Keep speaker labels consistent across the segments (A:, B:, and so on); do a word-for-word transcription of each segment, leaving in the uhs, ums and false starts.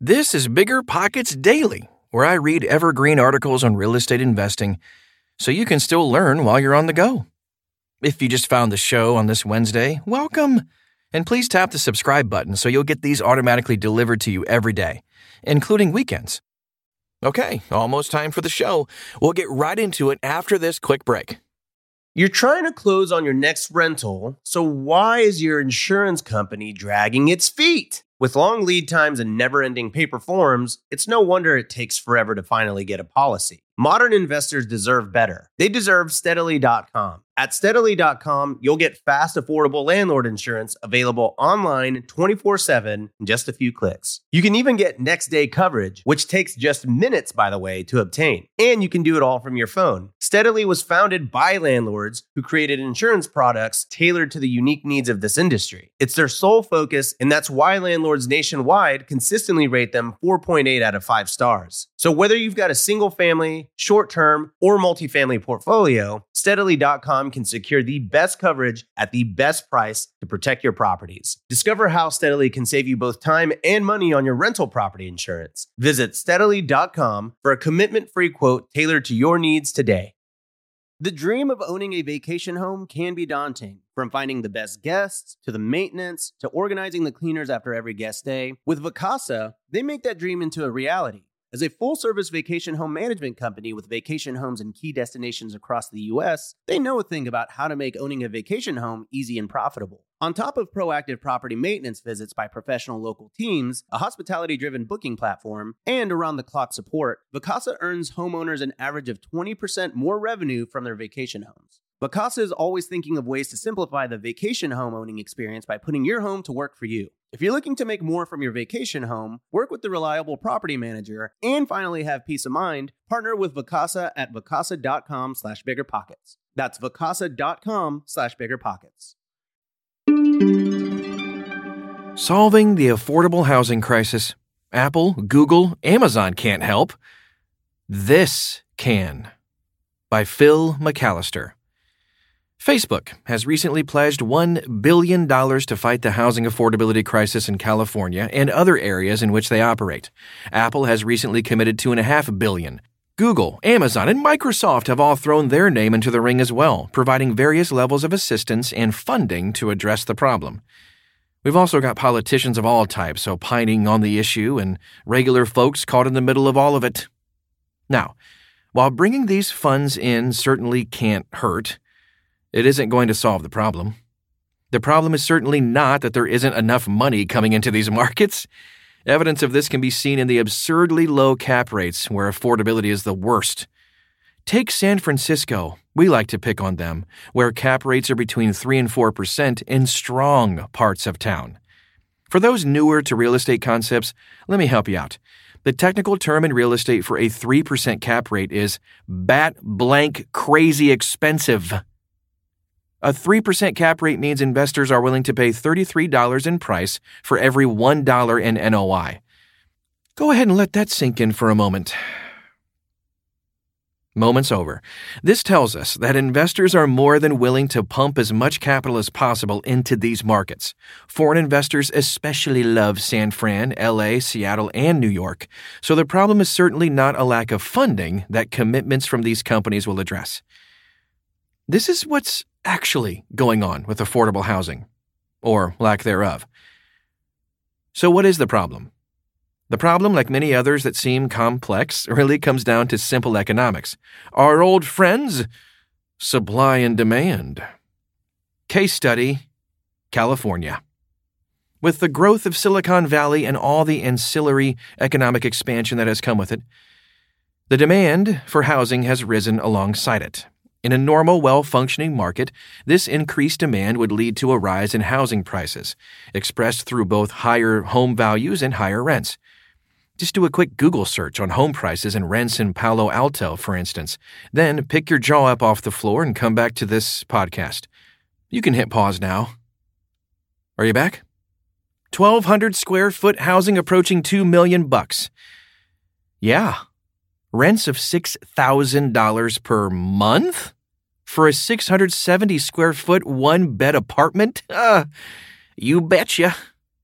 A: This is Bigger Pockets Daily, where I read evergreen articles on real estate investing so you can still learn while you're on the go. If you just found the show on this Wednesday, welcome. And please tap the subscribe button so you'll get these automatically delivered to you every day, including weekends. Okay, almost time for the show. We'll get right into it after this quick break.
B: You're trying to close on your next rental, so why is your insurance company dragging its feet? With long lead times and never-ending paper forms, it's no wonder it takes forever to finally get a policy. Modern investors deserve better. They deserve Steadily dot com. At Steadily dot com, you'll get fast, affordable landlord insurance available online twenty-four seven in just a few clicks. You can even get next-day coverage, which takes just minutes, by the way, to obtain. And you can do it all from your phone. Steadily was founded by landlords who created insurance products tailored to the unique needs of this industry. It's their sole focus, and that's why landlords nationwide consistently rate them four point eight out of five stars. So whether you've got a single-family, short-term, or multifamily portfolio, Steadily dot com can secure the best coverage at the best price to protect your properties. Discover how Steadily can save you both time and money on your rental property insurance. Visit Steadily dot com for a commitment-free quote tailored to your needs today. The dream of owning a vacation home can be daunting. From finding the best guests, to the maintenance, to organizing the cleaners after every guest stay, with Vacasa, they make that dream into a reality. As a full-service vacation home management company with vacation homes in key destinations across the U S, they know a thing about how to make owning a vacation home easy and profitable. On top of proactive property maintenance visits by professional local teams, a hospitality-driven booking platform, and around-the-clock support, Vacasa earns homeowners an average of twenty percent more revenue from their vacation homes. Vacasa is always thinking of ways to simplify the vacation home owning experience by putting your home to work for you. If you're looking to make more from your vacation home, work with the reliable property manager, and finally have peace of mind, partner with Vacasa at Vacasa dot com slash biggerpockets. That's Vacasa dot com slash biggerpockets.
A: Solving the affordable housing crisis. Apple, Google, Amazon can't help. This can. By Phil McAllister. Facebook has recently pledged one billion dollars to fight the housing affordability crisis in California and other areas in which they operate. Apple has recently committed two point five billion dollars. Google, Amazon, and Microsoft have all thrown their name into the ring as well, providing various levels of assistance and funding to address the problem. We've also got politicians of all types opining on the issue and regular folks caught in the middle of all of it. Now, while bringing these funds in certainly can't hurt, it isn't going to solve the problem. The problem is certainly not that there isn't enough money coming into these markets. Evidence of this can be seen in the absurdly low cap rates where affordability is the worst. Take San Francisco. We like to pick on them, where cap rates are between three and four percent in strong parts of town. For those newer to real estate concepts, let me help you out. The technical term in real estate for a three percent cap rate is bat blank crazy expensive. A three percent cap rate means investors are willing to pay thirty-three dollars in price for every one dollar in N O I. Go ahead and let that sink in for a moment. Moment's over. This tells us that investors are more than willing to pump as much capital as possible into these markets. Foreign investors especially love San Fran, L A, Seattle, and New York. So the problem is certainly not a lack of funding that commitments from these companies will address. This is what's actually going on with affordable housing, or lack thereof. So what is the problem? The problem, like many others that seem complex, really comes down to simple economics. Our old friends, supply and demand. Case study, California. With the growth of Silicon Valley and all the ancillary economic expansion that has come with it, the demand for housing has risen alongside it. In a normal, well-functioning market, this increased demand would lead to a rise in housing prices, expressed through both higher home values and higher rents. Just do a quick Google search on home prices and rents in Palo Alto, for instance. Then pick your jaw up off the floor and come back to this podcast. You can hit pause now. Are you back? twelve hundred square foot housing approaching two million bucks. Yeah. Rents of six thousand dollars per month? For a six hundred seventy square foot one-bed apartment? Uh, you betcha.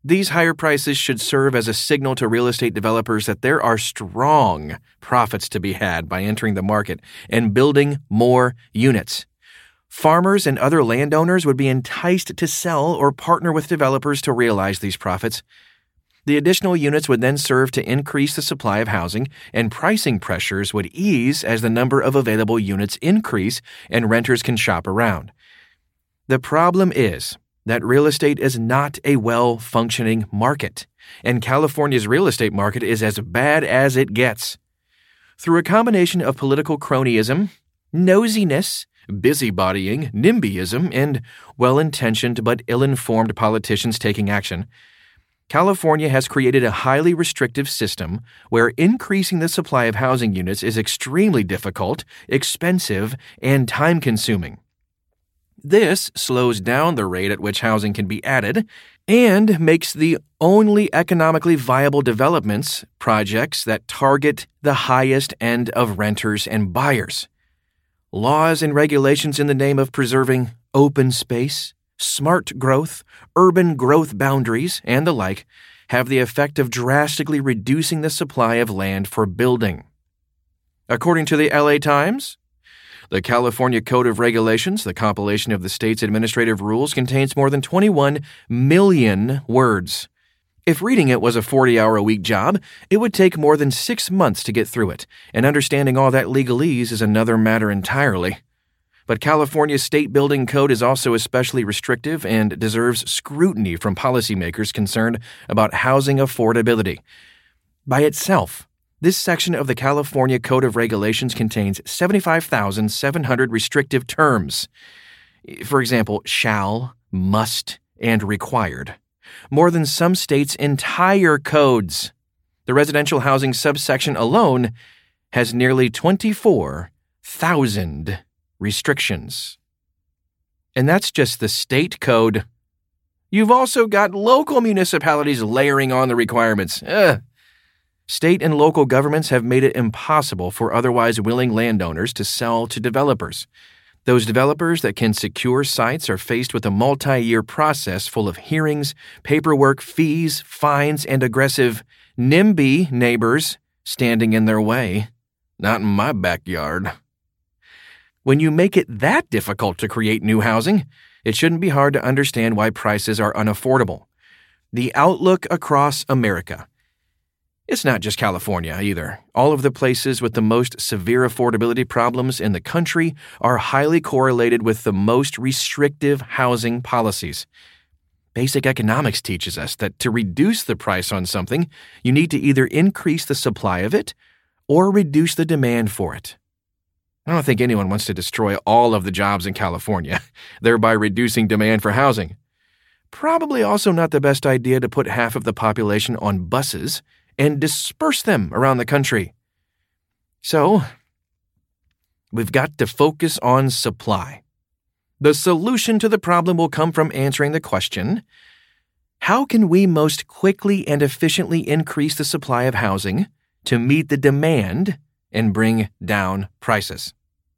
A: These higher prices should serve as a signal to real estate developers that there are strong profits to be had by entering the market and building more units. Farmers and other landowners would be enticed to sell or partner with developers to realize these profits. The additional units would then serve to increase the supply of housing, and pricing pressures would ease as the number of available units increase and renters can shop around. The problem is that real estate is not a well-functioning market, and California's real estate market is as bad as it gets. Through a combination of political cronyism, nosiness, busybodying, NIMBYism, and well-intentioned but ill-informed politicians taking action, California has created a highly restrictive system where increasing the supply of housing units is extremely difficult, expensive, and time-consuming. This slows down the rate at which housing can be added and makes the only economically viable developments projects that target the highest end of renters and buyers. Laws and regulations in the name of preserving open space, smart growth, urban growth boundaries, and the like have the effect of drastically reducing the supply of land for building. According to the L A Times, the California Code of Regulations, the compilation of the state's administrative rules, contains more than twenty-one million words. If reading it was a forty-hour-a-week job, it would take more than six months to get through it, and understanding all that legalese is another matter entirely. But California's state building code is also especially restrictive and deserves scrutiny from policymakers concerned about housing affordability. By itself, this section of the California Code of Regulations contains seventy-five thousand seven hundred restrictive terms. For example, shall, must, and required. More than some states' entire codes. The residential housing subsection alone has nearly twenty-four thousand restrictions. And that's just the state code. You've also got local municipalities layering on the requirements. Ugh. State and local governments have made it impossible for otherwise willing landowners to sell to developers. Those developers that can secure sites are faced with a multi-year process full of hearings, paperwork, fees, fines, and aggressive NIMBY neighbors standing in their way. Not in my backyard. When you make it that difficult to create new housing, it shouldn't be hard to understand why prices are unaffordable. The outlook across America. It's not just California either. All of the places with the most severe affordability problems in the country are highly correlated with the most restrictive housing policies. Basic economics teaches us that to reduce the price on something, you need to either increase the supply of it or reduce the demand for it. I don't think anyone wants to destroy all of the jobs in California, thereby reducing demand for housing. Probably also not the best idea to put half of the population on buses and disperse them around the country. So, we've got to focus on supply. The solution to the problem will come from answering the question, how can we most quickly and efficiently increase the supply of housing to meet the demand and bring down prices?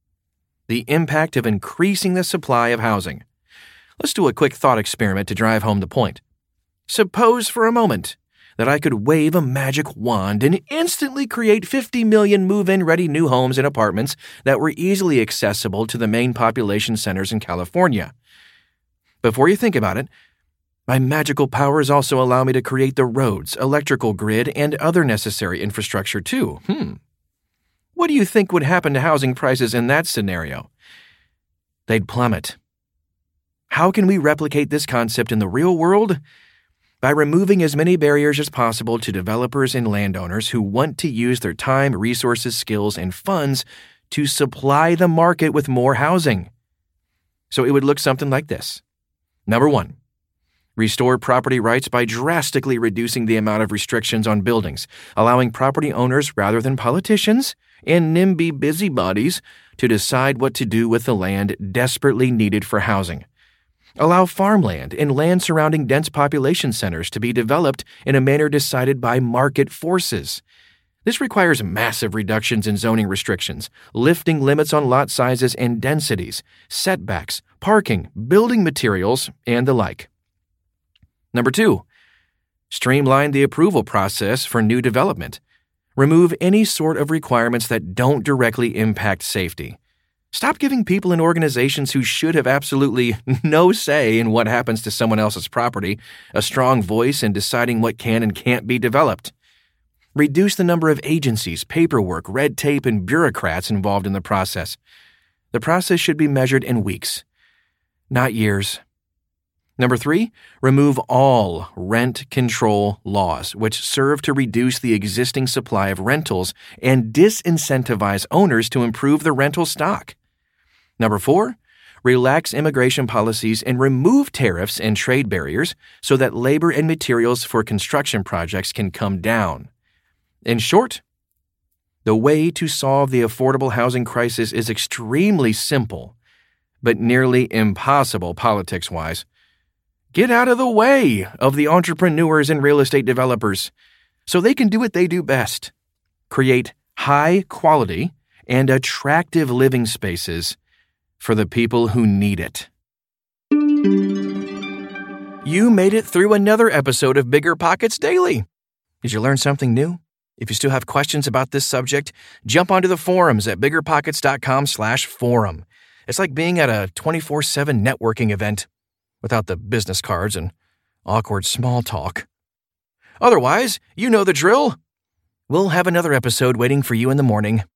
A: The impact of increasing the supply of housing. Let's do a quick thought experiment to drive home the point. Suppose for a moment that I could wave a magic wand and instantly create fifty million move-in ready new homes and apartments that were easily accessible to the main population centers in California. Before you think about it, my magical powers also allow me to create the roads, electrical grid, and other necessary infrastructure too. Hmm. What do you think would happen to housing prices in that scenario? They'd plummet. How can we replicate this concept in the real world? By removing as many barriers as possible to developers and landowners who want to use their time, resources, skills, and funds to supply the market with more housing. So it would look something like this. Number one, restore property rights by drastically reducing the amount of restrictions on buildings, allowing property owners rather than politicians and NIMBY busybodies to decide what to do with the land desperately needed for housing. Allow farmland and land surrounding dense population centers to be developed in a manner decided by market forces. This requires massive reductions in zoning restrictions, lifting limits on lot sizes and densities, setbacks, parking, building materials, and the like. Number two, Streamline the approval process for new development. Remove any sort of requirements that don't directly impact safety. Stop giving people and organizations who should have absolutely no say in what happens to someone else's property a strong voice in deciding what can and can't be developed. Reduce the number of agencies, paperwork, red tape, and bureaucrats involved in the process. The process should be measured in weeks, not years. Number three, remove all rent control laws, which serve to reduce the existing supply of rentals and disincentivize owners to improve the rental stock. Number four, relax immigration policies and remove tariffs and trade barriers so that labor and materials for construction projects can come down. In short, the way to solve the affordable housing crisis is extremely simple, but nearly impossible politics-wise. Get out of the way of the entrepreneurs and real estate developers so they can do what they do best. Create high-quality and attractive living spaces for the people who need it. You made it through another episode of Bigger Pockets Daily. Did you learn something new? If you still have questions about this subject, jump onto the forums at biggerpockets.com slash forum. It's like being at a twenty-four seven networking event without the business cards and awkward small talk. Otherwise, you know the drill. We'll have another episode waiting for you in the morning.